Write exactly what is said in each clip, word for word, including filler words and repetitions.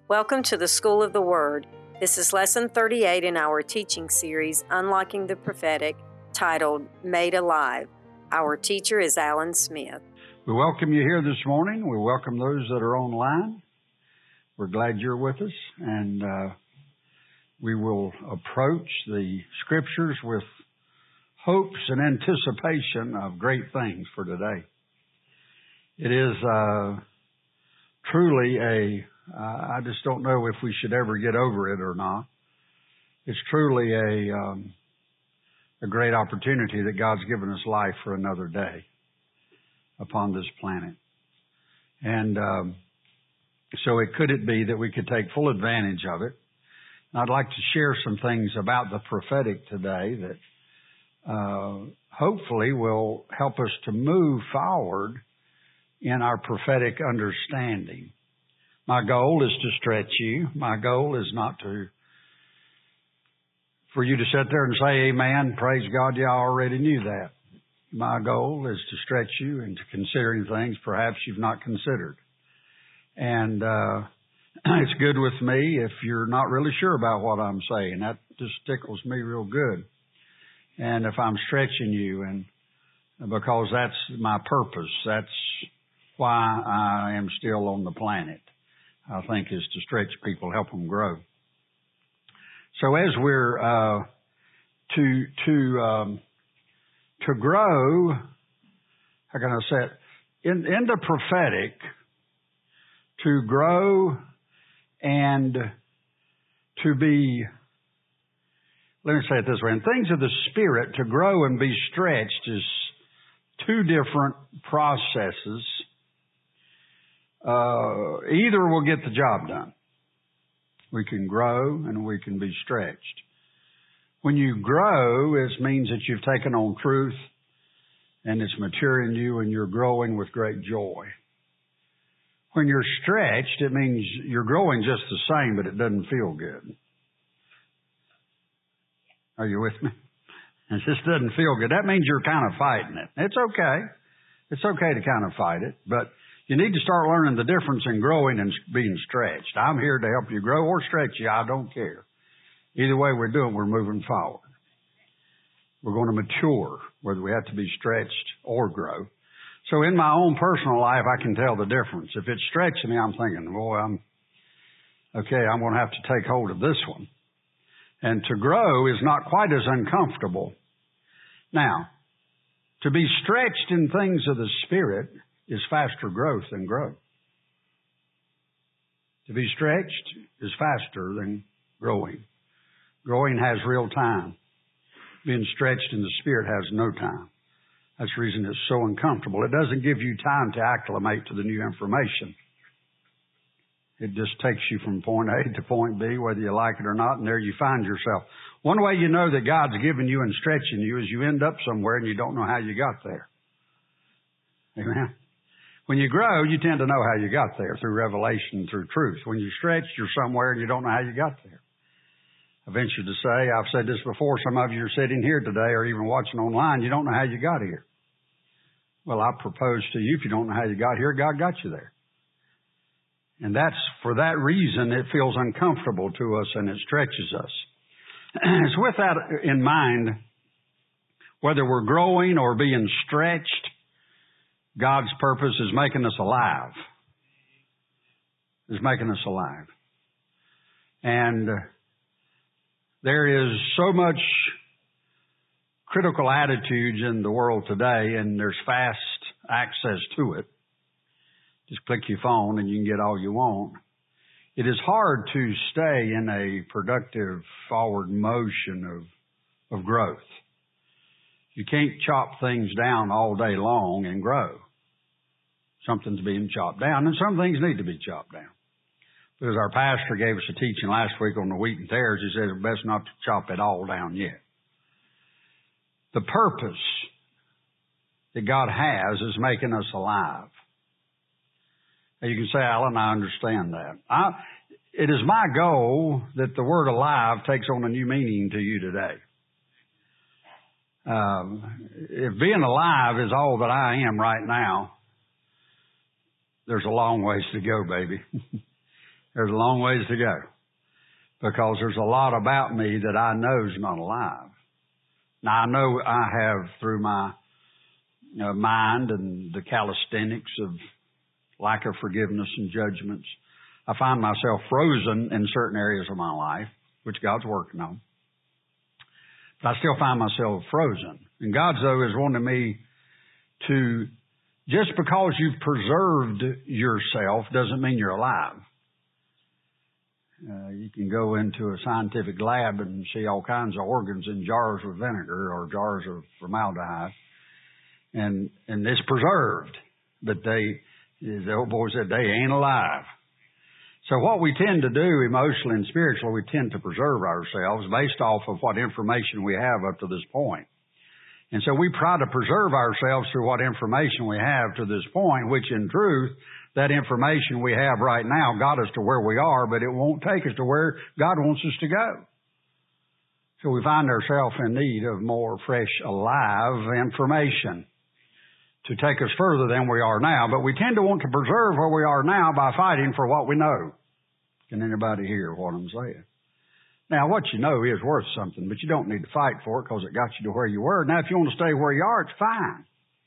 Welcome to the School of the Word. This is Lesson thirty-eight in our teaching series, Unlocking the Prophetic, titled Made Alive. Our teacher is Alan Smith. We welcome you here this morning. We welcome those that are online. We're glad you're with us, and uh, we will approach the Scriptures with hopes and anticipation of great things for today. It is uh, truly a Uh, I just don't know if we should ever get over it or not. It's truly a um, a great opportunity that God's given us life for another day upon this planet. And um, so it could it be that we could take full advantage of it. And I'd like to share some things about the prophetic today that uh, hopefully will help us to move forward in our prophetic understanding. My goal is to stretch you. My goal is not to, for you to sit there and say, amen, praise God, you already knew that. My goal is to stretch you into considering things perhaps you've not considered. And uh, it's good with me if you're not really sure about what I'm saying. That just tickles me real good. And if I'm stretching you, and because that's my purpose, that's why I am still on the planet. I think is to stretch people, help them grow. So as we're uh, to to um, to grow, how can I say it? In, in the prophetic, to grow and to be, let me say it this way, in things of the Spirit, to grow and be stretched is two different processes. Uh, either will get the job done. We can grow and we can be stretched. When you grow, it means that you've taken on truth and it's maturing you and you're growing with great joy. When you're stretched, it means you're growing just the same, but it doesn't feel good. Are you with me? It just doesn't feel good. That means you're kind of fighting it. It's okay. It's okay to kind of fight it, but you need to start learning the difference in growing and being stretched. I'm here to help you grow or stretch you. I don't care. Either way we're doing, we're moving forward. We're going to mature, whether we have to be stretched or grow. So in my own personal life, I can tell the difference. If it's stretching me, I'm thinking, boy, I'm, okay, I'm going to have to take hold of this one. And to grow is not quite as uncomfortable. Now, to be stretched in things of the Spirit is faster growth than growth. To be stretched is faster than growing. Growing has real time. Being stretched in the Spirit has no time. That's the reason it's so uncomfortable. It doesn't give you time to acclimate to the new information. It just takes you from point A to point B, whether you like it or not, and there you find yourself. One way you know that God's given you and stretching you is you end up somewhere and you don't know how you got there. Amen? When you grow, you tend to know how you got there through revelation, through truth. When you stretch, you're somewhere and you don't know how you got there. I venture to say, I've said this before, some of you are sitting here today or even watching online, you don't know how you got here. Well, I propose to you, if you don't know how you got here, God got you there. And that's, for that reason, it feels uncomfortable to us and it stretches us. It's with that in mind, whether we're growing or being stretched, God's purpose is making us alive. Is making us alive. And there is so much critical attitudes in the world today, and there's fast access to it. Just click your phone and you can get all you want. It is hard to stay in a productive forward motion of, of growth. You can't chop things down all day long and grow. Something's being chopped down, and some things need to be chopped down. Because our pastor gave us a teaching last week on the wheat and tares, he said it's best not to chop it all down yet. The purpose that God has is making us alive. Now you can say, Alan, I understand that. I, it is my goal that the word alive takes on a new meaning to you today. Um, if being alive is all that I am right now, there's a long ways to go, baby. There's a long ways to go because there's a lot about me that I know is not alive. Now, I know I have, through my you know, mind and the calisthenics of lack of forgiveness and judgments, I find myself frozen in certain areas of my life, which God's working on. But I still find myself frozen. And God, though, is wanting me to, just because you've preserved yourself doesn't mean you're alive. Uh, you can go into a scientific lab and see all kinds of organs in jars with vinegar or jars of formaldehyde. And, and it's preserved. But they, as the old boy said, they ain't alive. So what we tend to do emotionally and spiritually, we tend to preserve ourselves based off of what information we have up to this point. And so we try to preserve ourselves through what information we have to this point, which in truth, that information we have right now got us to where we are, but it won't take us to where God wants us to go. So we find ourselves in need of more fresh, alive information to take us further than we are now. But we tend to want to preserve where we are now by fighting for what we know. Can anybody hear what I'm saying? Now, what you know is worth something, but you don't need to fight for it because it got you to where you were. Now, if you want to stay where you are, it's fine.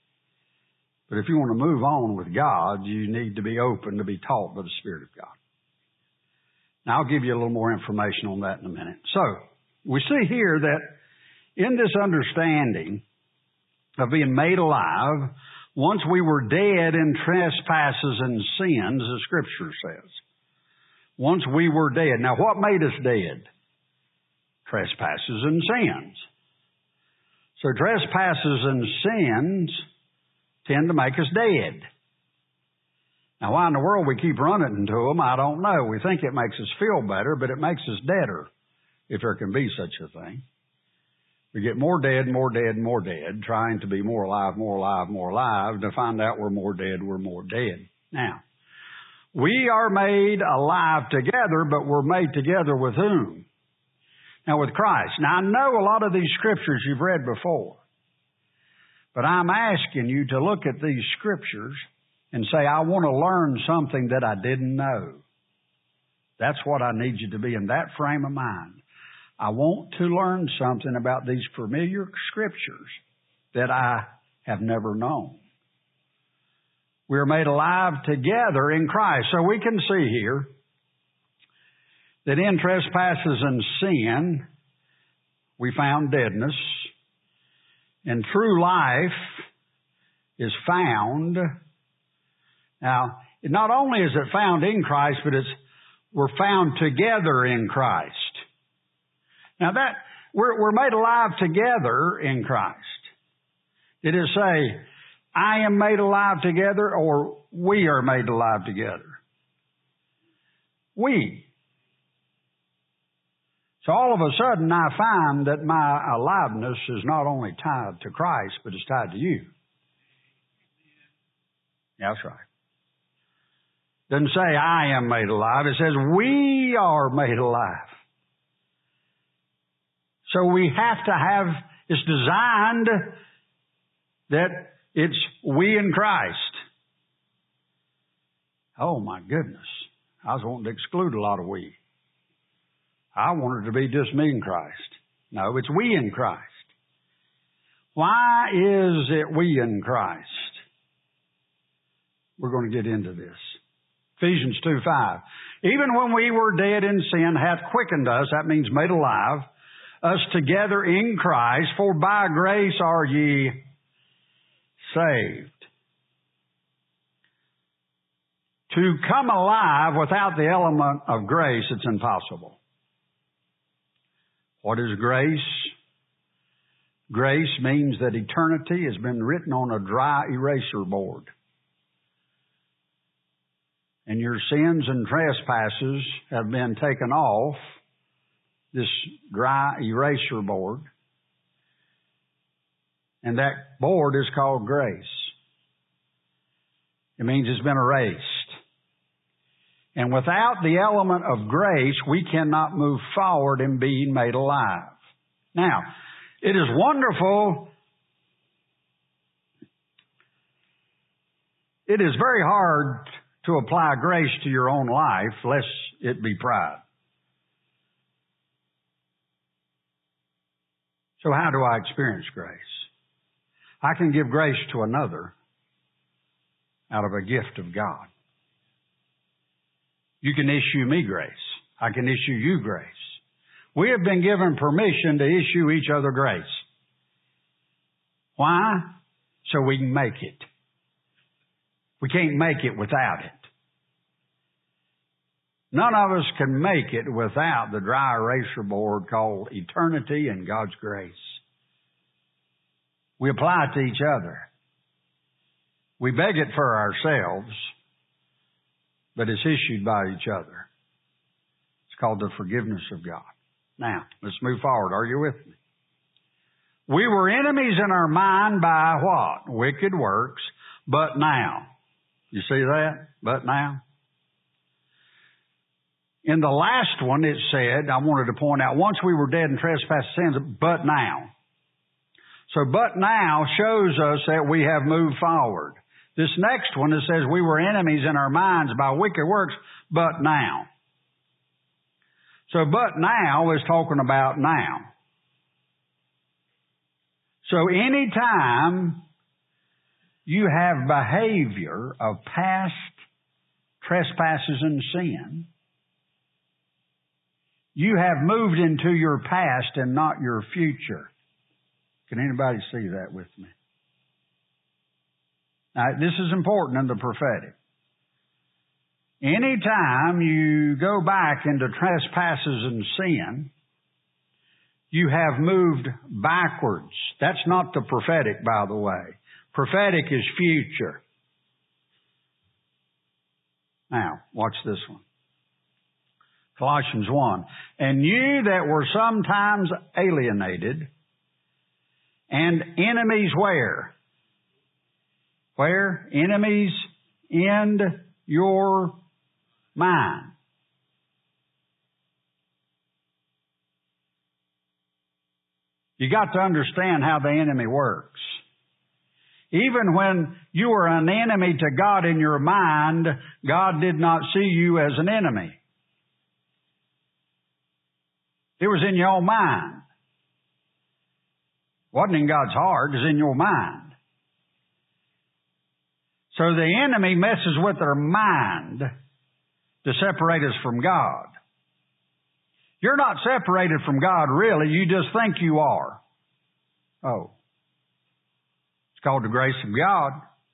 But if you want to move on with God, you need to be open to be taught by the Spirit of God. Now, I'll give you a little more information on that in a minute. So, we see here that in this understanding of being made alive, once we were dead in trespasses and sins, the Scripture says. Once we were dead. Now, what made us dead? Trespasses and sins. So trespasses and sins tend to make us dead. Now, why in the world we keep running into them, I don't know. We think it makes us feel better, but it makes us deader, if there can be such a thing. We get more dead, more dead, more dead, trying to be more alive, more alive, more alive, to find out we're more dead, we're more dead. Now, we are made alive together, but we're made together with whom? Now, with Christ. Now, I know a lot of these scriptures you've read before, but I'm asking you to look at these scriptures and say, I want to learn something that I didn't know. That's what I need you to be in that frame of mind. I want to learn something about these familiar scriptures that I have never known. We are made alive together in Christ. So we can see here that in trespasses and sin, we found deadness, and true life is found. Now, not only is it found in Christ, but it's we're found together in Christ. Now that, we're, we're made alive together in Christ. Did it say, I am made alive together, or we are made alive together? We. So all of a sudden I find that my aliveness is not only tied to Christ, but it's tied to you. Yeah, that's right. Doesn't say I am made alive. It says we are made alive. So we have to have, it's designed that it's we in Christ. Oh my goodness. I was wanting to exclude a lot of we. I wanted to be just me in Christ. No, it's we in Christ. Why is it we in Christ? We're going to get into this. Ephesians two five. Even when we were dead in sin, hath quickened us, that means made alive, us together in Christ, for by grace are ye saved. To come alive without the element of grace, it's impossible. What is grace? Grace means that eternity has been written on a dry eraser board. And your sins and trespasses have been taken off this dry eraser board. And that board is called grace. It means it's been erased. And without the element of grace, we cannot move forward in being made alive. Now, it is wonderful. It is very hard to apply grace to your own life, lest it be pride. So how do I experience grace? I can give grace to another out of a gift of God. You can issue me grace. I can issue you grace. We have been given permission to issue each other grace. Why? So we can make it. We can't make it without it. None of us can make it without the dry eraser board called eternity and God's grace. We apply it to each other. We beg it for ourselves, but it's issued by each other. It's called the forgiveness of God. Now, let's move forward. Are you with me? We were enemies in our mind by what? Wicked works, but now. You see that? But now. In the last one it said, I wanted to point out, once we were dead in trespass sins, but now. So but now shows us that we have moved forward. This next one, it says we were enemies in our minds by wicked works, but now. So but now is talking about now. So anytime you have behavior of past trespasses and sin, you have moved into your past and not your future. Can anybody see that with me? Now, this is important in the prophetic. Anytime you go back into trespasses and sin, you have moved backwards. That's not the prophetic, by the way. Prophetic is future. Now, watch this one. Colossians one. And you that were sometimes alienated and enemies where? Where? Enemies in your mind. You got to understand how the enemy works. Even when you were an enemy to God in your mind, God did not see you as an enemy. It was in your own mind. It wasn't in God's heart, it was in your mind. So the enemy messes with our mind to separate us from God. You're not separated from God, really. You just think you are. Oh. It's called the grace of God.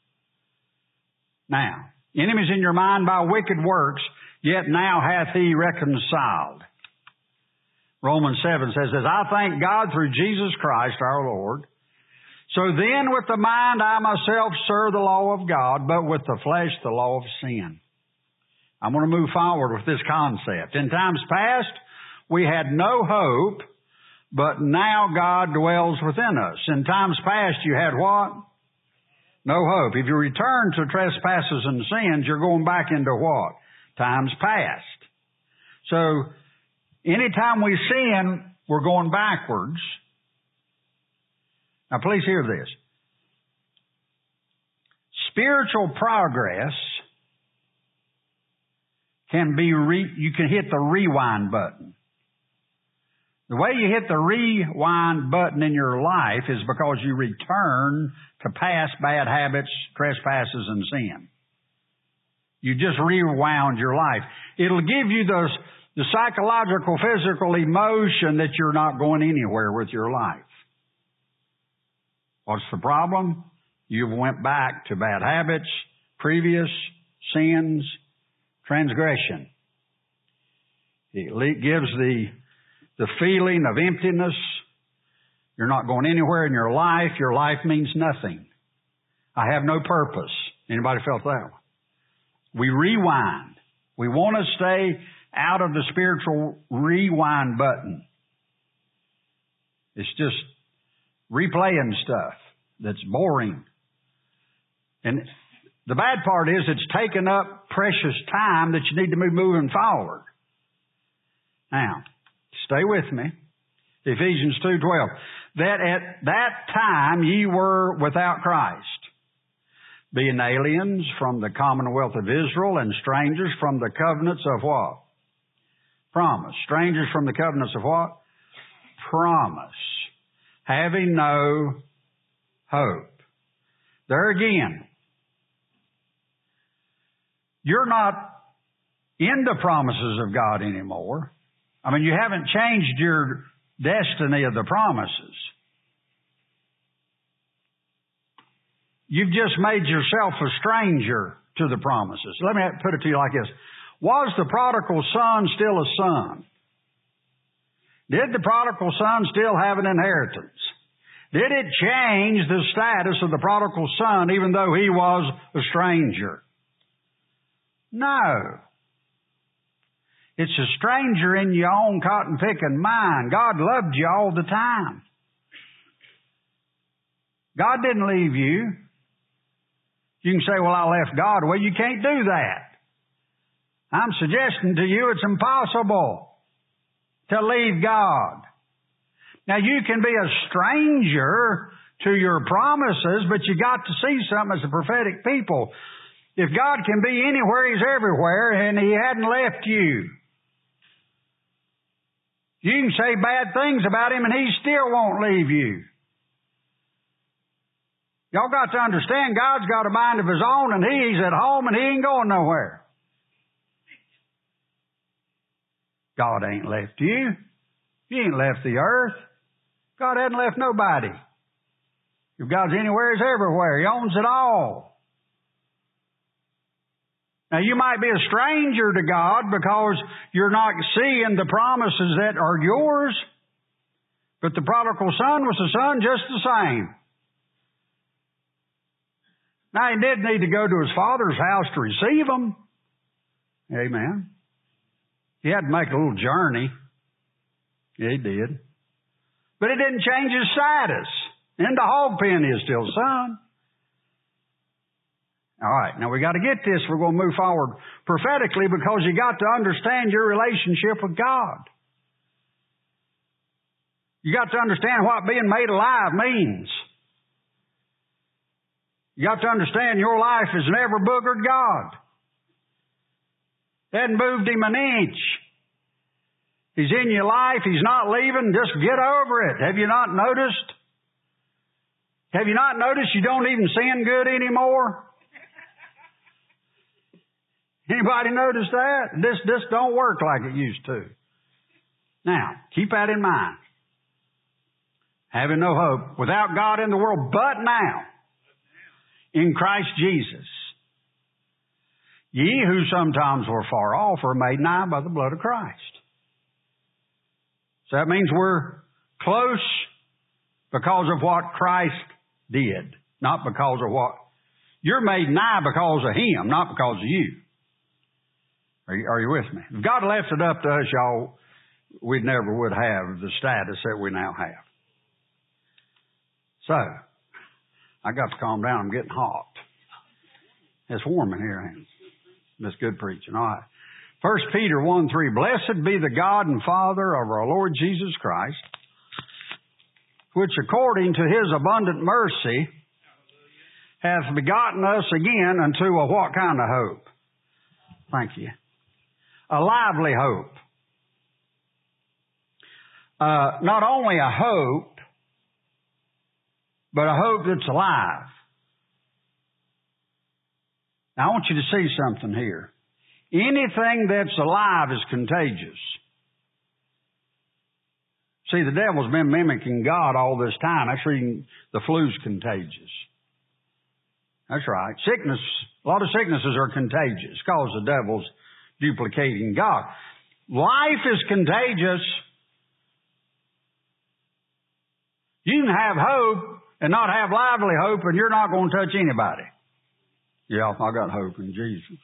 Now, enemies in your mind by wicked works, yet now hath he reconciled. Romans seven says this, I thank God through Jesus Christ our Lord. So then with the mind I myself serve the law of God, but with the flesh the law of sin. I'm going to move forward with this concept. In times past, we had no hope, but now God dwells within us. In times past, you had what? No hope. If you return to trespasses and sins, you're going back into what? Times past. So, anytime we sin, we're going backwards. Now, please hear this. Spiritual progress can be, re- you can hit the rewind button. The way you hit the rewind button in your life is because you return to past bad habits, trespasses, and sin. You just rewound your life. It'll give you those, the psychological, physical emotion that you're not going anywhere with your life. What's the problem? You've went back to bad habits, previous sins, transgression. It gives the The feeling of emptiness. You're not going anywhere in your life. Your life means nothing. I have no purpose. Anybody felt that one? We rewind. We want to stay out of the spiritual rewind button. It's just replaying stuff that's boring. And the bad part is it's taking up precious time that you need to be moving forward. Now, stay with me. Ephesians two twelve. That at that time ye were without Christ, being aliens from the commonwealth of Israel and strangers from the covenants of what? Promise. Strangers from the covenants of what? Promise. Having no hope. There again, you're not in the promises of God anymore. I mean, you haven't changed your destiny of the promises. You've just made yourself a stranger to the promises. Let me put it to you like this. Was the prodigal son still a son? Did the prodigal son still have an inheritance? Did it change the status of the prodigal son even though he was a stranger? No. It's a stranger in your own cotton-picking mind. God loved you all the time. God didn't leave you. You can say, well, I left God. Well, you can't do that. I'm suggesting to you it's impossible to leave God. Now, you can be a stranger to your promises, but you got to see something as a prophetic people. If God can be anywhere, He's everywhere, and He hadn't left you. You can say bad things about Him, and He still won't leave you. Y'all got to understand, God's got a mind of His own, and He's at home, and He ain't going nowhere. God ain't left you. He ain't left the earth. God hasn't left nobody. If God's anywhere, He's everywhere. He owns it all. Now, you might be a stranger to God because you're not seeing the promises that are yours, but the prodigal son was a son just the same. Now, he did need to go to his father's house to receive them. Amen. He had to make a little journey. Yeah, he did. But it didn't change his status. In the hog pen, he is still a son. All right, now we got to get this. We're going to move forward prophetically because you got to understand your relationship with God. You got to understand what being made alive means. You got to understand your life has never boogered God. Hadn't moved Him an inch. He's in your life. He's not leaving. Just get over it. Have you not noticed? Have you not noticed you don't even sin good anymore? Anybody notice that? This, this don't work like it used to. Now, keep that in mind. Having no hope, without God in the world, but now, in Christ Jesus. Ye who sometimes were far off are made nigh by the blood of Christ. So that means we're close because of what Christ did, not because of what... You're made nigh because of Him, not because of you. Are you, are you with me? If God left it up to us, y'all, we never would have the status that we now have. So, I got to calm down. I'm getting hot. It's warm in here. That's good preaching. All right. First Peter one three, Blessed be the God and Father of our Lord Jesus Christ, which according to His abundant mercy hath begotten us again unto a what kind of hope? Thank you. A lively hope. Uh, not only a hope, but a hope that's alive. Now, I want you to see something here. Anything that's alive is contagious. See, the devil's been mimicking God all this time. That's reading the flu's contagious. That's right. Sickness, a lot of sicknesses are contagious because the devil's duplicating God. Life is contagious. You can have hope and not have lively hope, and you're not going to touch anybody. Yeah, I got hope in Jesus.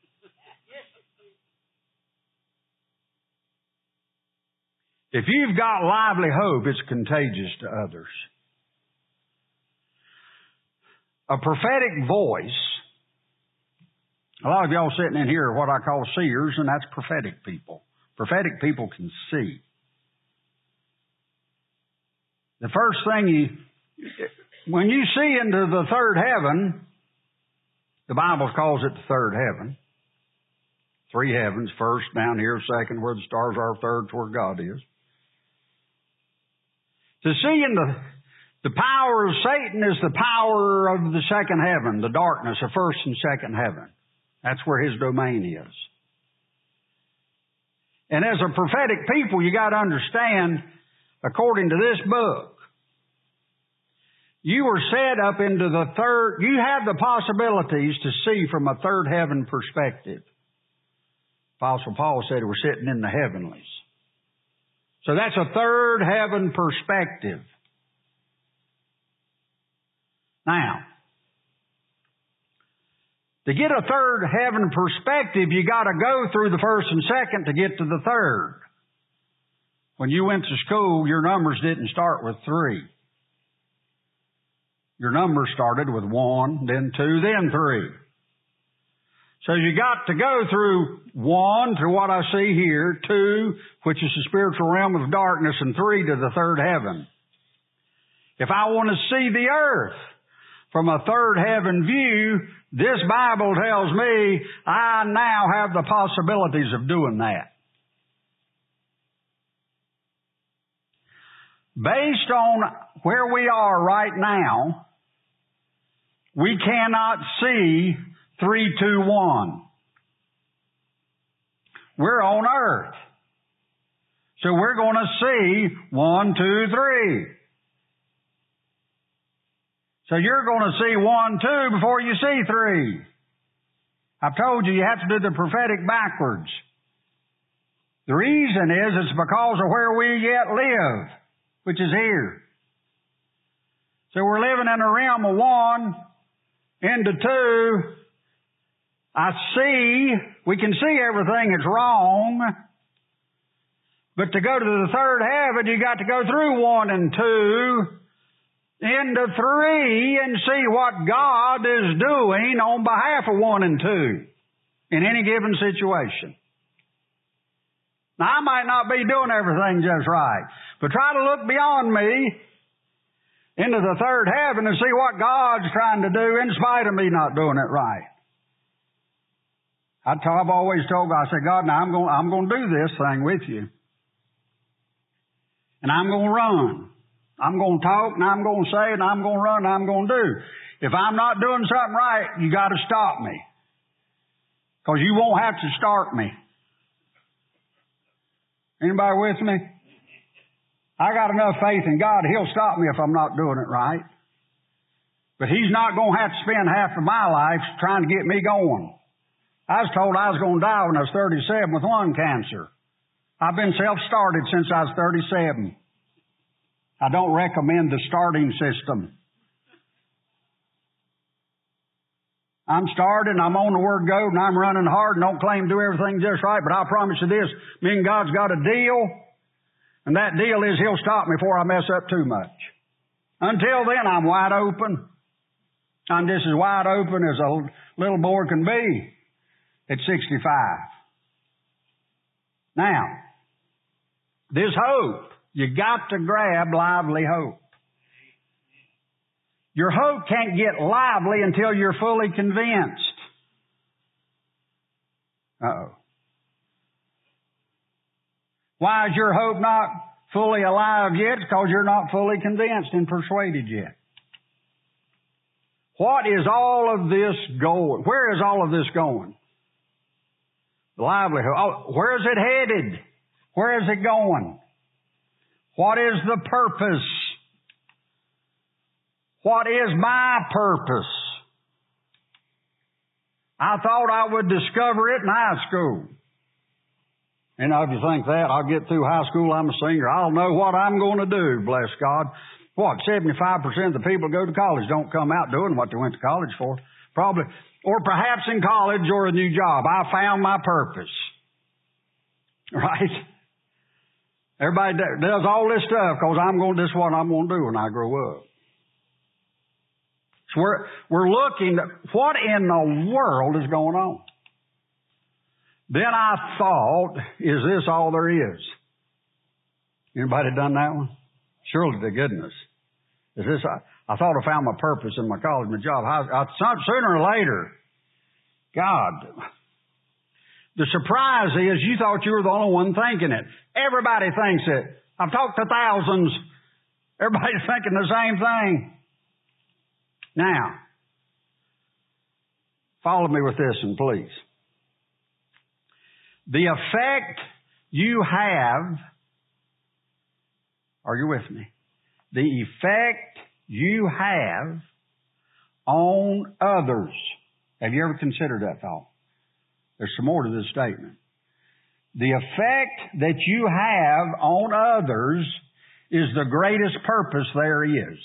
If you've got lively hope, it's contagious to others. A prophetic voice. A lot of y'all sitting in here are what I call seers, and that's prophetic people. Prophetic people can see. The first thing you, when you see into the third heaven, The Bible calls it the third heaven. Three heavens, first down here, second where the stars are, third where God is. To see in the, the power of Satan is the power of the second heaven, the darkness of first and second heaven. That's where his domain is. And as a prophetic people, you got to understand, according to this book, you were set up into the third, you have the possibilities to see from a third heaven perspective. Apostle Paul said we're sitting in the heavenlies. So that's a third heaven perspective. Now, to get a third heaven perspective, you got to go through the first and second to get to the third. When you went to school, your numbers didn't start with three. Your numbers started with one, then two, then three. So you got to go through one to what I see here, two, which is the spiritual realm of darkness, and three to the third heaven. If I want to see the earth from a third heaven view, this Bible tells me I now have the possibilities of doing that. Based on where we are right now, we cannot see three, two, one. We're on earth. So we're going to see one, two, three. So you're going to see one, two before you see three. I've told you you have to do the prophetic backwards. The reason is it's because of where we yet live, which is here. So we're living in a realm of one into two. I see, we can see everything is wrong, but to go to the third heaven, you got to go through one and two into three and see what God is doing on behalf of one and two in any given situation. Now, I might not be doing everything just right, but try to look beyond me into the third heaven and see what God's trying to do in spite of me not doing it right. I t- I've always told God, I said, God, now I'm going, I'm going to do this thing with you. And I'm going to run. I'm going to talk, and I'm going to say, and I'm going to run, and I'm going to do. If I'm not doing something right, you got to stop me. Because you won't have to start me. Anybody with me? I got enough faith in God, He'll stop me if I'm not doing it right. But He's not going to have to spend half of my life trying to get me going. I was told I was going to die when I was thirty-seven with lung cancer. I've been self-started since I was thirty-seven. I don't recommend the starting system. I'm started, and I'm on the Word Go, and I'm running hard, and don't claim to do everything just right, but I promise you this, me and God's got a deal, and that deal is He'll stop me before I mess up too much. Until then, I'm wide open. I'm just as wide open as a little boy can be at sixty-five. Now, this hope, you got to grab lively hope. Your hope can't get lively until you're fully convinced. Uh-oh. Why is your hope not fully alive yet? It's because you're not fully convinced and persuaded yet. What is all of this going? Where is all of this going? The livelihood. Oh, where is it headed? Where is it going? What is the purpose? What is my purpose? I thought I would discover it in high school. And if you think that, I'll get through high school, I'm a senior, I'll know what I'm going to do, bless God. What, seventy-five percent of the people who go to college don't come out doing what they went to college for. Probably, or perhaps in college or a new job. I found my purpose. Right? Everybody does all this stuff because I'm going, this is what I'm going to do when I grow up. So we're, we're looking at what in the world is going on. Then I thought, is this all there is? Anybody done that one? Surely to goodness. Is this, I, I thought I found my purpose in my college, my job. I, I, sooner or later, God. The surprise is you thought you were the only one thinking it. Everybody thinks it. I've talked to thousands. Everybody's thinking the same thing. Now, follow me with this, and please. The effect you have, are you with me? The effect you have on others. Have you ever considered that thought? There's some more to this statement. The effect that you have on others is the greatest purpose there is.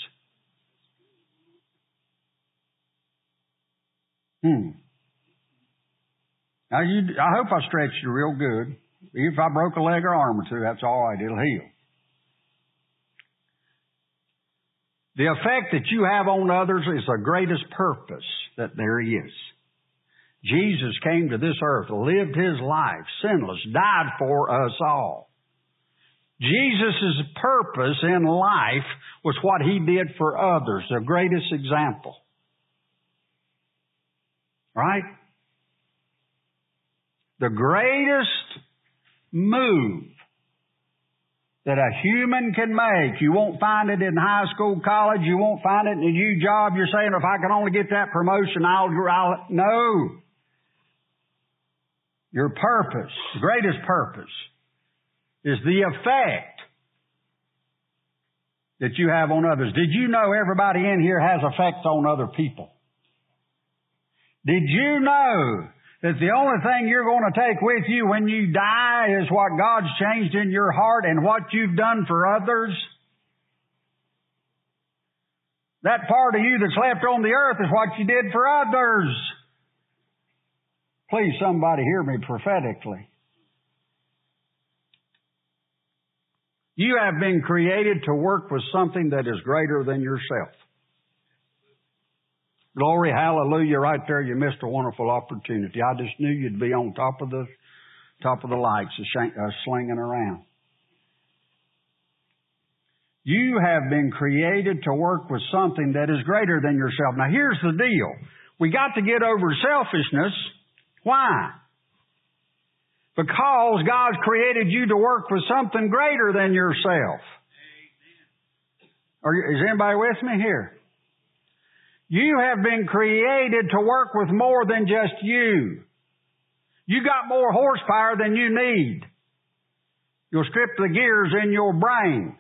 Hmm. Now, you, I hope I stretched you real good. If I broke a leg or arm or two, that's all right. It'll heal. The effect that you have on others is the greatest purpose that there is. Jesus came to this earth, lived His life, sinless, died for us all. Jesus' purpose in life was what He did for others, the greatest example. Right? The greatest move that a human can make. You won't find it in high school, college. You won't find it in a new job. You're saying, if I can only get that promotion, I'll... I'll no. Your purpose, the greatest purpose, is the effect that you have on others. Did you know everybody in here has effects on other people? Did you know that the only thing you're going to take with you when you die is what God's changed in your heart and what you've done for others? That part of you that's left on the earth is what you did for others. Please, somebody hear me prophetically. You have been created to work with something that is greater than yourself. Glory, hallelujah, right there you missed a wonderful opportunity. I just knew you'd be on top of the top of the lights, uh, slinging around. You have been created to work with something that is greater than yourself. Now here's the deal. We got to get over selfishness. Why? Because God's created you to work with something greater than yourself. Are you, is anybody with me here? You have been created to work with more than just you. You got more horsepower than you need. You'll strip the gears in your brain.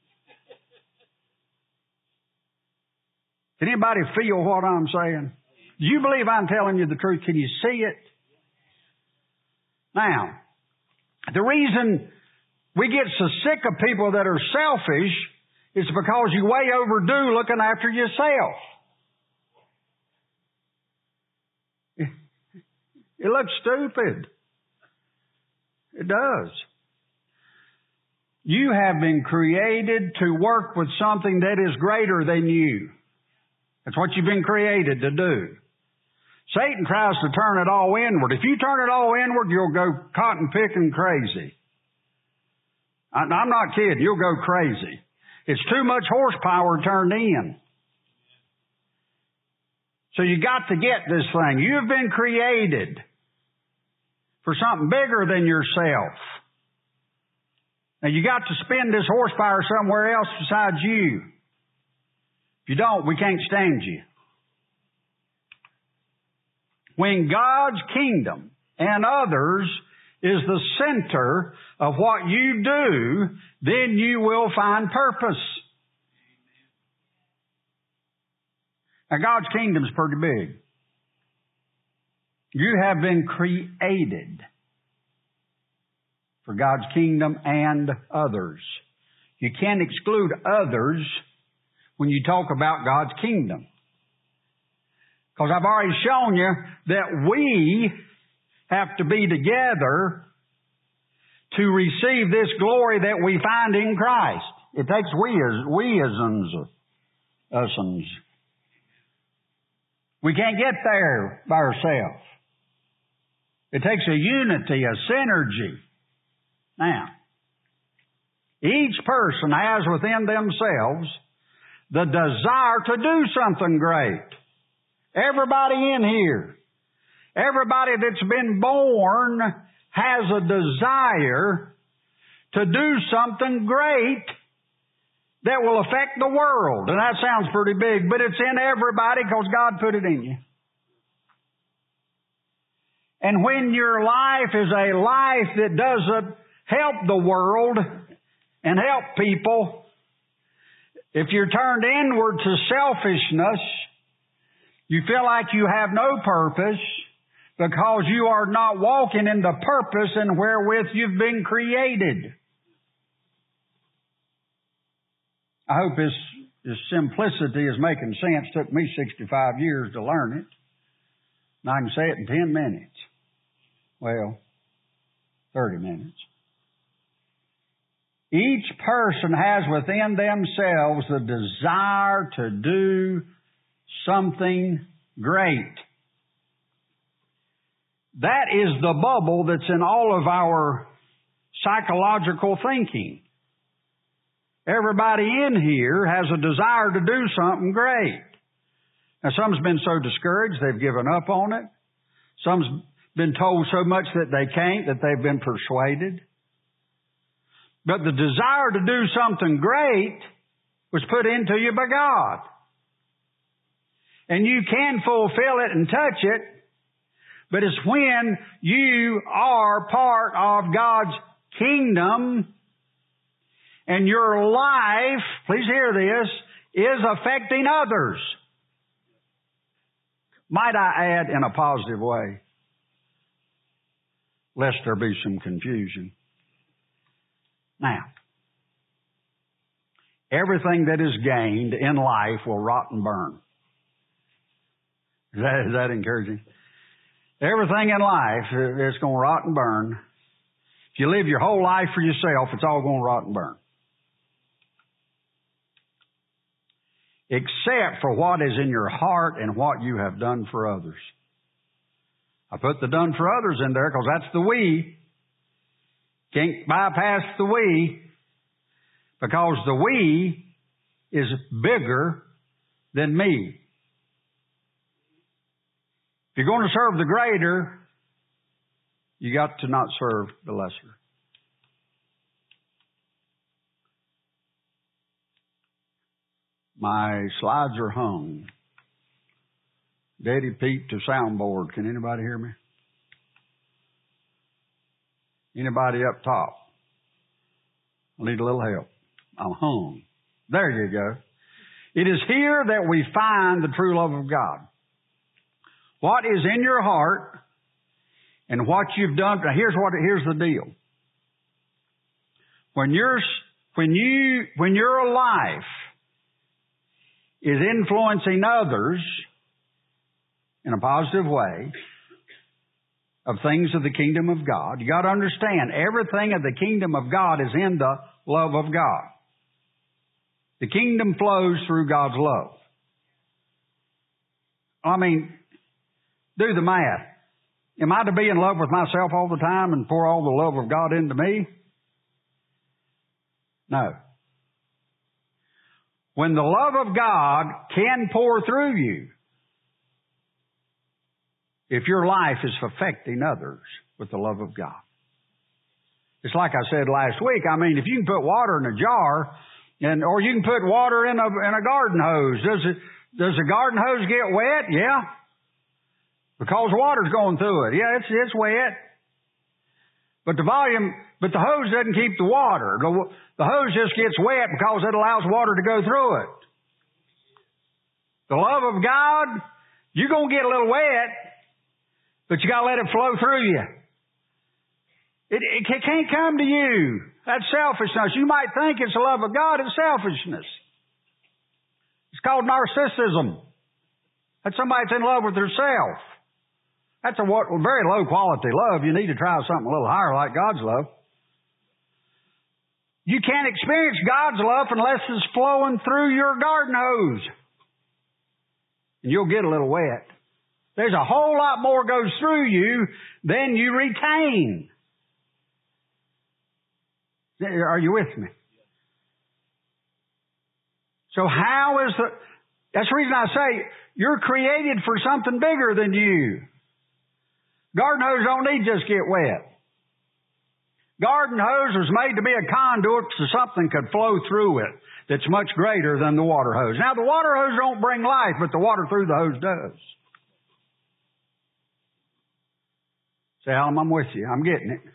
Can anybody feel what I'm saying? Do you believe I'm telling you the truth? Can you see it? Now, the reason we get so sick of people that are selfish is because you way overdo looking after yourself. It looks stupid. It does. You have been created to work with something that is greater than you. That's what you've been created to do. Satan tries to turn it all inward. If you turn it all inward, you'll go cotton picking crazy. I'm not kidding. You'll go crazy. It's too much horsepower turned in. So you got to get this thing. You've been created for something bigger than yourself. Now you got to spend this horsepower somewhere else besides you. If you don't, we can't stand you. When God's kingdom and others is the center of what you do, then you will find purpose. Now, God's kingdom is pretty big. You have been created for God's kingdom and others. You can't exclude others when you talk about God's kingdom. Because I've already shown you that we have to be together to receive this glory that we find in Christ. It takes we as we-isms, usums. We can't get there by ourselves. It takes a unity, a synergy. Now, each person has within themselves the desire to do something great. Everybody in here. Everybody that's been born has a desire to do something great that will affect the world. And that sounds pretty big, but it's in everybody because God put it in you. And when your life is a life that doesn't help the world and help people, if you're turned inward to selfishness, you feel like you have no purpose because you are not walking in the purpose and wherewith you've been created. I hope this, this simplicity is making sense. It took me sixty-five years to learn it. And I can say it in ten minutes. Well, thirty minutes. Each person has within themselves the desire to do something great. That is the bubble that's in all of our psychological thinking. Everybody in here has a desire to do something great. Now, some's been so discouraged they've given up on it. Some's been told so much that they can't that they've been persuaded. But the desire to do something great was put into you by God. And you can fulfill it and touch it, but it's when you are part of God's kingdom and your life, please hear this, is affecting others. Might I add in a positive way, lest there be some confusion. Now, everything that is gained in life will rot and burn. Is that, is that encouraging? Everything in life is going to rot and burn. If you live your whole life for yourself, it's all going to rot and burn. Except for what is in your heart and what you have done for others. I put the done for others in there because that's the we. Can't bypass the we, because the we is bigger than me. If you're going to serve the greater, you got to not serve the lesser. My slides are hung. Daddy Pete to soundboard. Can anybody hear me? Anybody up top? I need a little help. I'm hung. There you go. It is here that we find the true love of God. What is in your heart and what you've done. Now here's what. Here's the deal. When you're when you when your life is influencing others in a positive way of things of the kingdom of God, you got to understand everything of the kingdom of God is in the love of God. The kingdom flows through God's love. I mean, do the math. Am I to be in love with myself all the time and pour all the love of God into me? No. When the love of God can pour through you, if your life is affecting others with the love of God. It's like I said last week. I mean, if you can put water in a jar, and or you can put water in a in a garden hose, does it does the garden hose get wet? Yeah, because water's going through it. Yeah, it's it's wet, but the volume, but the hose doesn't keep the water. The, the hose just gets wet because it allows water to go through it. The love of God, you're gonna get a little wet, but you got to let it flow through you. It, it can't come to you. That's selfishness. You might think it's the love of God. It's selfishness. It's called narcissism. That's somebody that's in love with herself. That's a very low quality love. You need to try something a little higher like God's love. You can't experience God's love unless it's flowing through your garden hose. And you'll get a little wet. There's a whole lot more goes through you than you retain. Are you with me? So how is the... That's the reason I say you're created for something bigger than you. Garden hose don't need to just get wet. Garden hose was made to be a conduit so something could flow through it that's much greater than the water hose. Now, the water hose don't bring life, but the water through the hose does. Say, Alan, I'm with you. I'm getting it.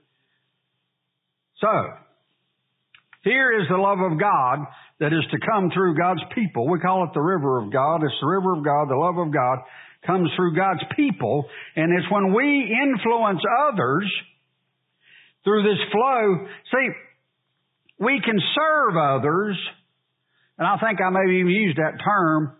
So, here is the love of God that is to come through God's people. We call it the river of God. It's the river of God, the love of God comes through God's people. And it's when we influence others through this flow. See, we can serve others, and I think I maybe even used that term.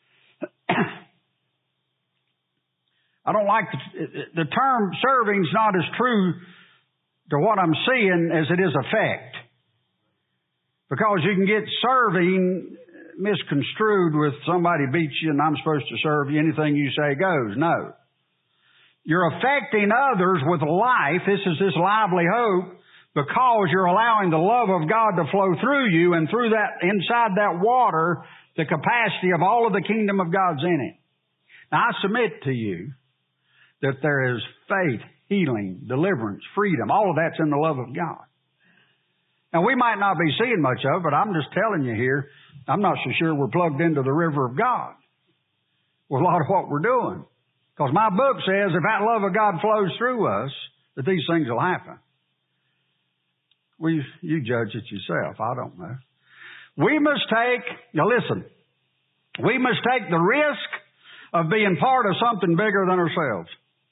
I don't like the, the term serving is not as true to what I'm seeing as it is effect. Because you can get serving misconstrued with somebody beats you and I'm supposed to serve you. Anything you say goes. No. You're affecting others with life. This is this lively hope because you're allowing the love of God to flow through you, and through that, inside that water, the capacity of all of the kingdom of God's in it. Now, I submit to you that there is faith, healing, deliverance, freedom. All of that's in the love of God. Now, we might not be seeing much of it, but I'm just telling you here, I'm not so sure we're plugged into the river of God with a lot of what we're doing. Because my book says if that love of God flows through us, that these things will happen. Well, you, you judge it yourself. I don't know. We must take, now listen, we must take the risk of being part of something bigger than ourselves.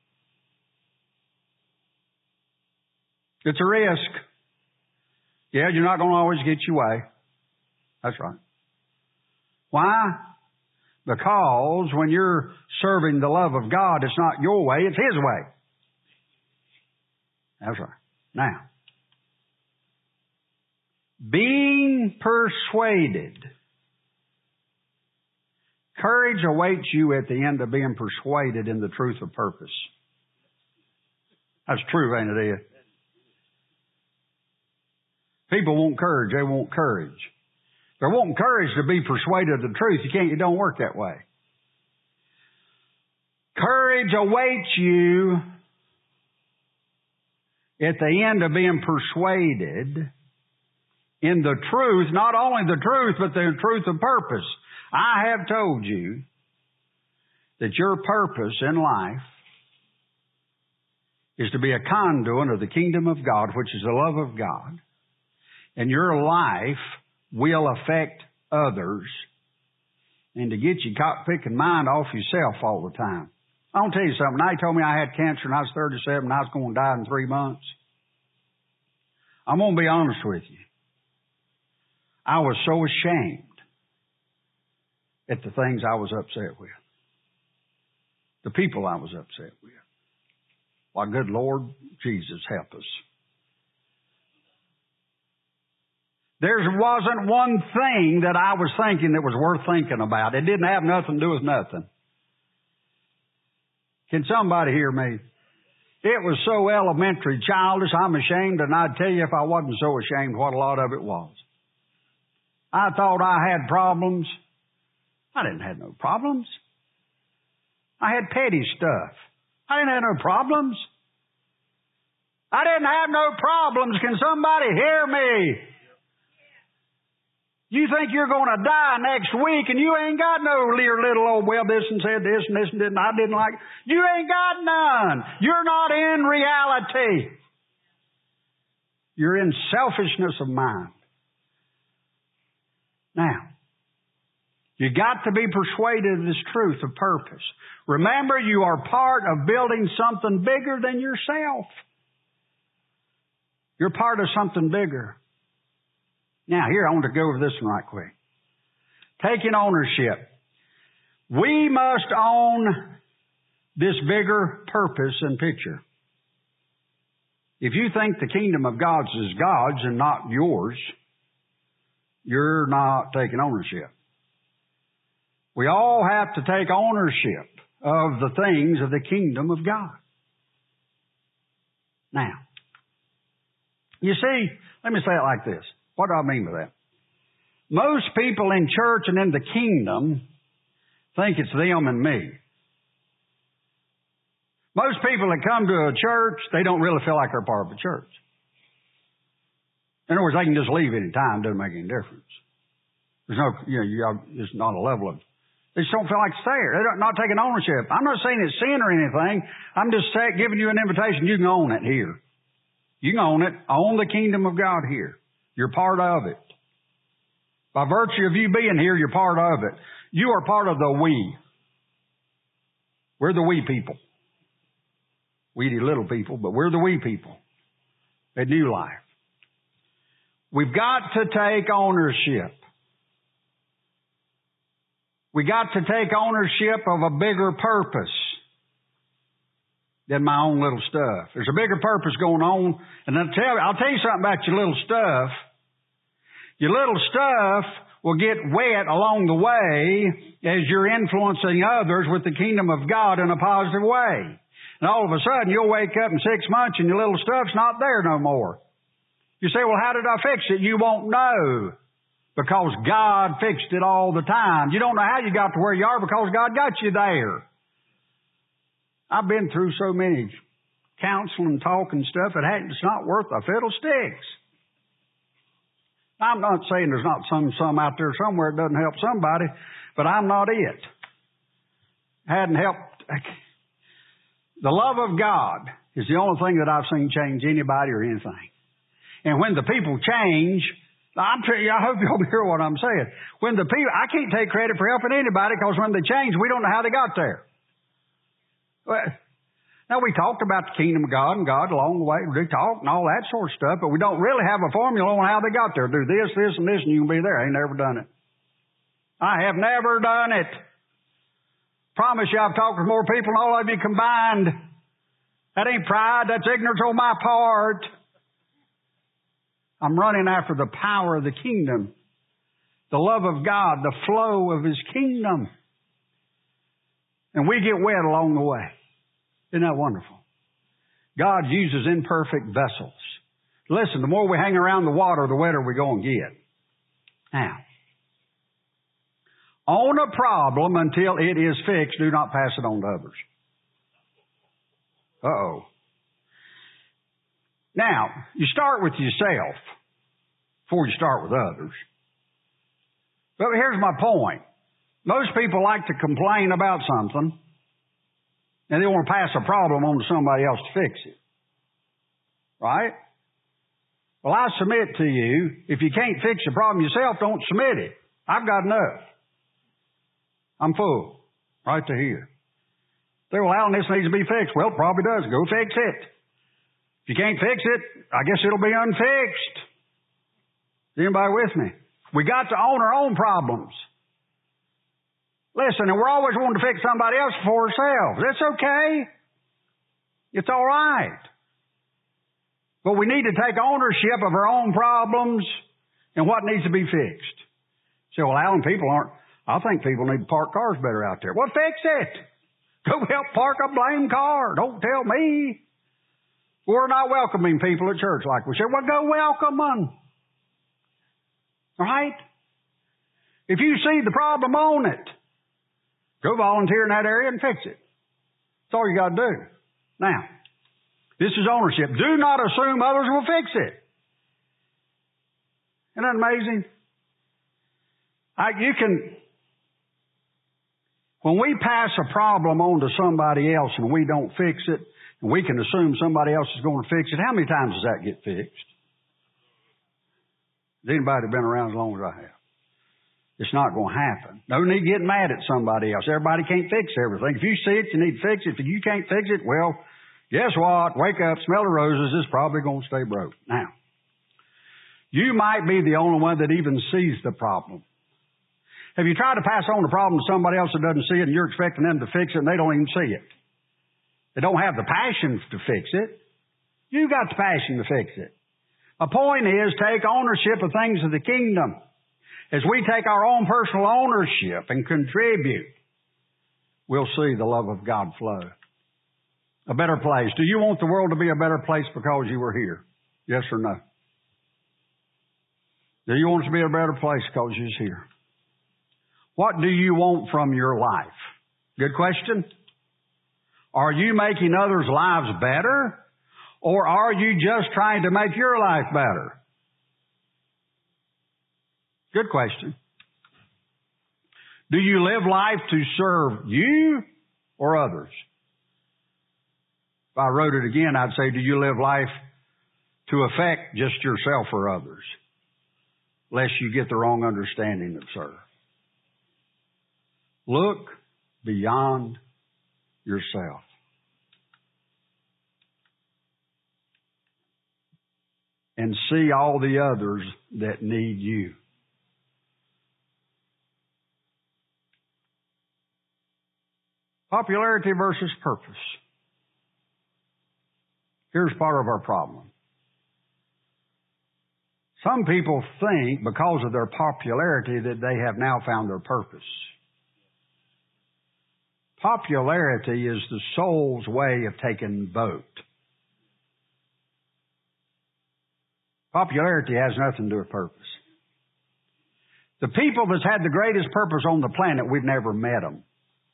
It's a risk. Yeah, you're not going to always get your way. That's right. Why? Because when you're serving the love of God, it's not your way, it's His way. That's right. Now, being persuaded. Courage awaits you at the end of being persuaded in the truth of purpose. That's true, ain't it, Ed? People want courage. They want courage. They're wanting courage to be persuaded of the truth. You can't, it don't work that way. Courage awaits you at the end of being persuaded in the truth, not only the truth, but the truth of purpose. I have told you that your purpose in life is to be a conduit of the kingdom of God, which is the love of God. And your life will affect others, and to get you caught picking mind off yourself all the time. I'll tell you something. They told me I had cancer and I was thirty-seven and I was going to die in three months. I'm going to be honest with you. I was so ashamed at the things I was upset with. The people I was upset with. Why, good Lord Jesus, help us. There wasn't one thing that I was thinking that was worth thinking about. It didn't have nothing to do with nothing. Can somebody hear me? It was so elementary, childish, I'm ashamed, and I'd tell you if I wasn't so ashamed what a lot of it was. I thought I had problems. I didn't have no problems. I had petty stuff. I didn't have no problems. I didn't have no problems. Can somebody hear me? You think you're going to die next week and you ain't got no little old, well, this and said this and this and didn't, I didn't like. You ain't got none. You're not in reality. You're in selfishness of mind. Now, you got to be persuaded of this truth of purpose. Remember, you are part of building something bigger than yourself. You're part of something bigger. Now, here, I want to go over this one right quick. Taking ownership. We must own this bigger purpose and picture. If you think the kingdom of God's is God's and not yours, you're not taking ownership. We all have to take ownership of the things of the kingdom of God. Now, you see, let me say it like this. What do I mean by that? Most people in church and in the kingdom think it's them and me. Most people that come to a church, they don't really feel like they're part of a church. In other words, they can just leave any time. Doesn't make any difference. There's no, you know, you it's not a level of, they just don't feel like it's there. They're not taking ownership. I'm not saying it's sin or anything. I'm just saying, giving you an invitation. You can own it here. You can own it. Own the kingdom of God here. You're part of it. By virtue of you being here, you're part of it. You are part of the we. We're the we people. Weedy little people, but we're the we people at New Life. We've got to take ownership. We got to take ownership of a bigger purpose than my own little stuff. There's a bigger purpose going on. And I'll tell, I'll tell you something about your little stuff. Your little stuff will get wet along the way as you're influencing others with the kingdom of God in a positive way. And all of a sudden, you'll wake up in six months and your little stuff's not there no more. You say, well, how did I fix it? You won't know. Because God fixed it all the time. You don't know how you got to where you are because God got you there. I've been through so many counseling, talk and stuff, it hadn't, it's not worth a fiddlesticks. I'm not saying there's not some some out there somewhere that doesn't help somebody, but I'm not it. Hadn't helped. The love of God is the only thing that I've seen change anybody or anything. And when the people change, I'm telling you, I hope you'll hear what I'm saying. When the people, I can't take credit for helping anybody because when they change, we don't know how they got there. Well, now, we talked about the kingdom of God and God along the way. We talked and all that sort of stuff, but we don't really have a formula on how they got there. Do this, this, and this, and you can be there. I ain't never done it. I have never done it. Promise you, I've talked with more people than all of you combined. That ain't pride. That's ignorance on my part. I'm running after the power of the kingdom, the love of God, the flow of His kingdom. And we get wet along the way. Isn't that wonderful? God uses imperfect vessels. Listen, the more we hang around the water, the wetter we're going to get. Now, own a problem until it is fixed. Do not pass it on to others. Uh-oh. Now, you start with yourself before you start with others. But here's my point. Most people like to complain about something, and they want to pass a problem on to somebody else to fix it. Right? Well, I submit to you, if you can't fix the problem yourself, don't submit it. I've got enough. I'm full. Right to here. Say, well, Alan, this needs to be fixed. Well, it probably does. Go fix it. If you can't fix it, I guess it'll be unfixed. Is anybody with me? We got to own our own problems. Listen, and we're always wanting to fix somebody else for ourselves. That's okay. It's all right. But we need to take ownership of our own problems and what needs to be fixed. So, well, Alan, people aren't, I think people need to park cars better out there. Well, fix it. Go help park a blame car. Don't tell me. We're not welcoming people at church like we said. Well, go welcome them. All right? If you see the problem, own it. Go volunteer in that area and fix it. That's all you got to do. Now, this is ownership. Do not assume others will fix it. Isn't that amazing? I, you can, when we pass a problem on to somebody else and we don't fix it, and we can assume somebody else is going to fix it, how many times does that get fixed? Has anybody been around as long as I have? It's not going to happen. No need getting mad at somebody else. Everybody can't fix everything. If you see it, you need to fix it. If you can't fix it, well, guess what? Wake up, smell the roses. It's probably going to stay broke. Now, you might be the only one that even sees the problem. Have you tried to pass on the problem to somebody else that doesn't see it and you're expecting them to fix it and they don't even see it? They don't have the passion to fix it. You've got the passion to fix it. My point is, take ownership of things of the kingdom. As we take our own personal ownership and contribute, we'll see the love of God flow. A better place. Do you want the world to be a better place because you were here? Yes or no? Do you want it to be a better place because you're here? What do you want from your life? Good question. Are you making others' lives better? Or are you just trying to make your life better? Good question. Do you live life to serve you or others? If I wrote it again, I'd say, do you live life to affect just yourself or others? Lest you get the wrong understanding of serve. Look beyond yourself. And see all the others that need you. Popularity versus purpose. Here's part of our problem. Some people think because of their popularity that they have now found their purpose. Popularity is the soul's way of taking vote. Popularity has nothing to do with purpose. The people that's had the greatest purpose on the planet, we've never met them.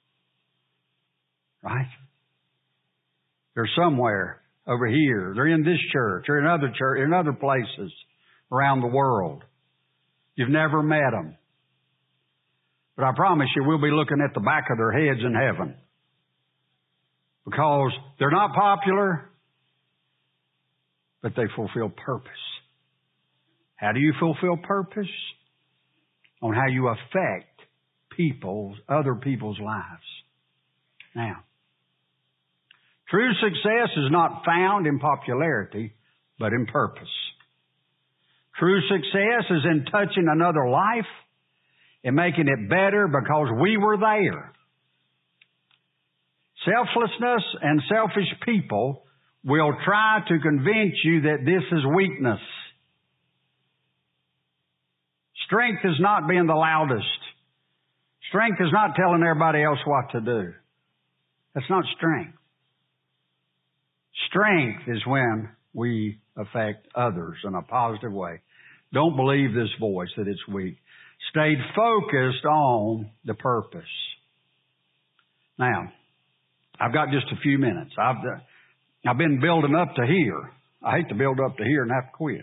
Right? They're somewhere over here. They're in this church or in other church, in other places around the world. You've never met them. But I promise you, we'll be looking at the back of their heads in heaven. Because they're not popular, but they fulfill purpose. How do you fulfill purpose? On how you affect people's, other people's lives. Now, true success is not found in popularity, but in purpose. True success is in touching another life and making it better because we were there. Selflessness and selfish people will try to convince you that this is weakness. Strength is not being the loudest. Strength is not telling everybody else what to do. That's not strength. Strength is when we affect others in a positive way. Don't believe this voice that it's weak. Stayed focused on the purpose. Now, I've got just a few minutes. I've, I've been building up to here. I hate to build up to here and have to quit.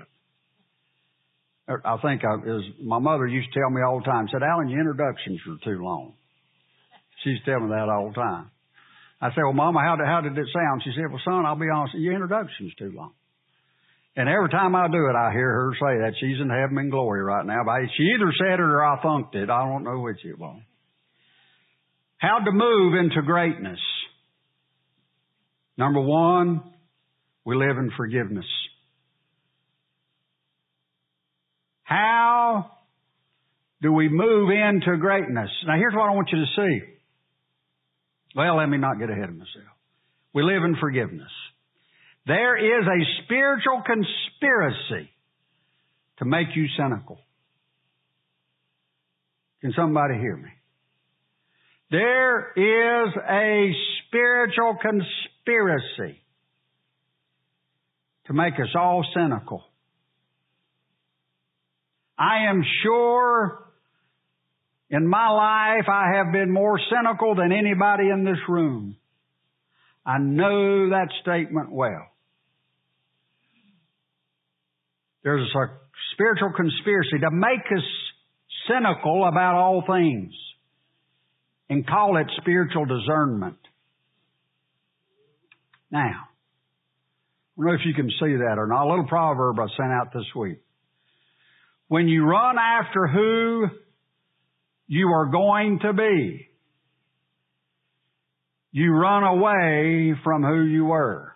I think I, as my mother used to tell me all the time, said, Alan, your introductions are too long. She used to tell me that all the time. I said, well, Mama, how did, how did it sound? She said, well, son, I'll be honest, your introduction's too long. And every time I do it, I hear her say that. She's in heaven and glory right now. But she either said it or I thunked it. I don't know which it was. How to move into greatness. Number one, we live in forgiveness. How do we move into greatness? Now, here's what I want you to see. Well, let me not get ahead of myself. We live in forgiveness. There is a spiritual conspiracy to make you cynical. Can somebody hear me? There is a spiritual conspiracy to make us all cynical. I am sure in my life I have been more cynical than anybody in this room. I know that statement well. There's a spiritual conspiracy to make us cynical about all things and call it spiritual discernment. Now, I don't know if you can see that or not. A little proverb I sent out this week. When you run after who you are going to be, you run away from who you were.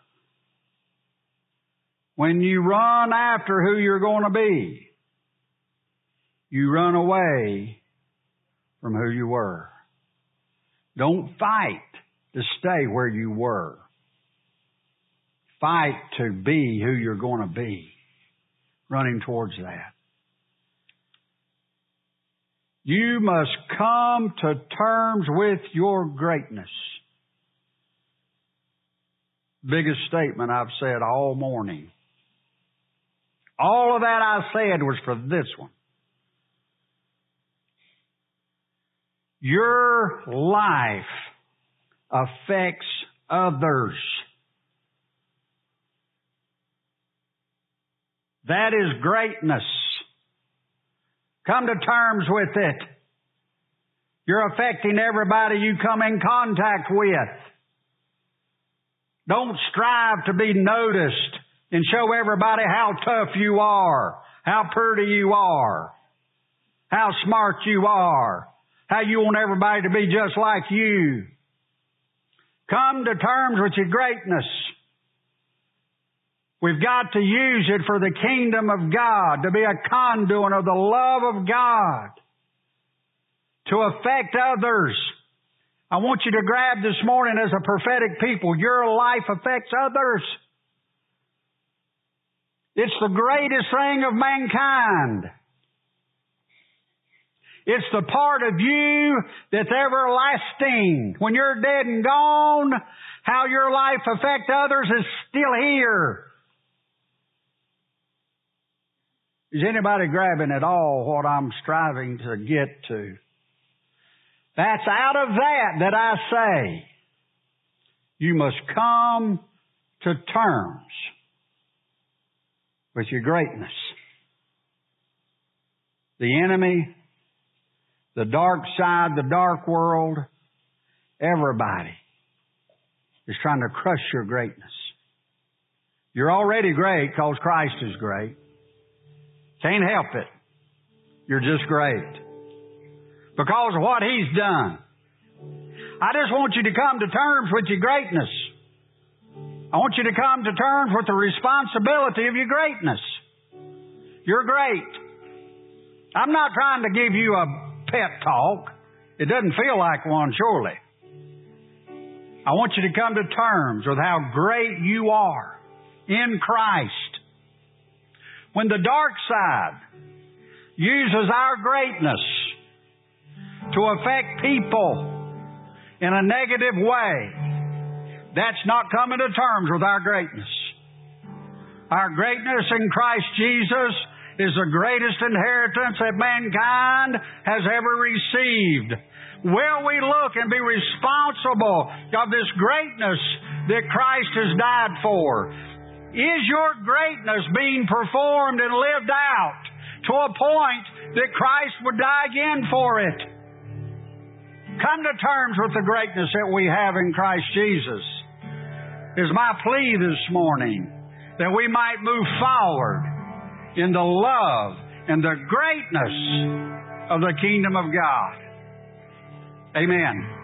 When you run after who you're going to be, you run away from who you were. Don't fight to stay where you were. Fight to be who you're going to be. Running towards that. You must come to terms with your greatness. Biggest statement I've said all morning. All of that I said was for this one. Your life affects others. That is greatness. Come to terms with it. You're affecting everybody you come in contact with. Don't strive to be noticed and show everybody how tough you are, how pretty you are, how smart you are, how you want everybody to be just like you. Come to terms with your greatness. We've got to use it for the kingdom of God, to be a conduit of the love of God, to affect others. I want you to grab this morning as a prophetic people, your life affects others. It's the greatest thing of mankind. It's the part of you that's everlasting. When you're dead and gone, how your life affects others is still here. Is anybody grabbing at all what I'm striving to get to? That's out of that that I say, you must come to terms with your greatness. The enemy, the dark side, the dark world, everybody is trying to crush your greatness. You're already great because Christ is great. Can't help it. You're just great. Because of what He's done. I just want you to come to terms with your greatness. I want you to come to terms with the responsibility of your greatness. You're great. I'm not trying to give you a pep talk. It doesn't feel like one, surely. I want you to come to terms with how great you are in Christ. When the dark side uses our greatness to affect people in a negative way, that's not coming to terms with our greatness. Our greatness in Christ Jesus is the greatest inheritance that mankind has ever received. Will we look and be responsible of this greatness that Christ has died for? Is your greatness being performed and lived out to a point that Christ would die again for it? Come to terms with the greatness that we have in Christ Jesus. Is my plea this morning that we might move forward in the love and the greatness of the kingdom of God. Amen.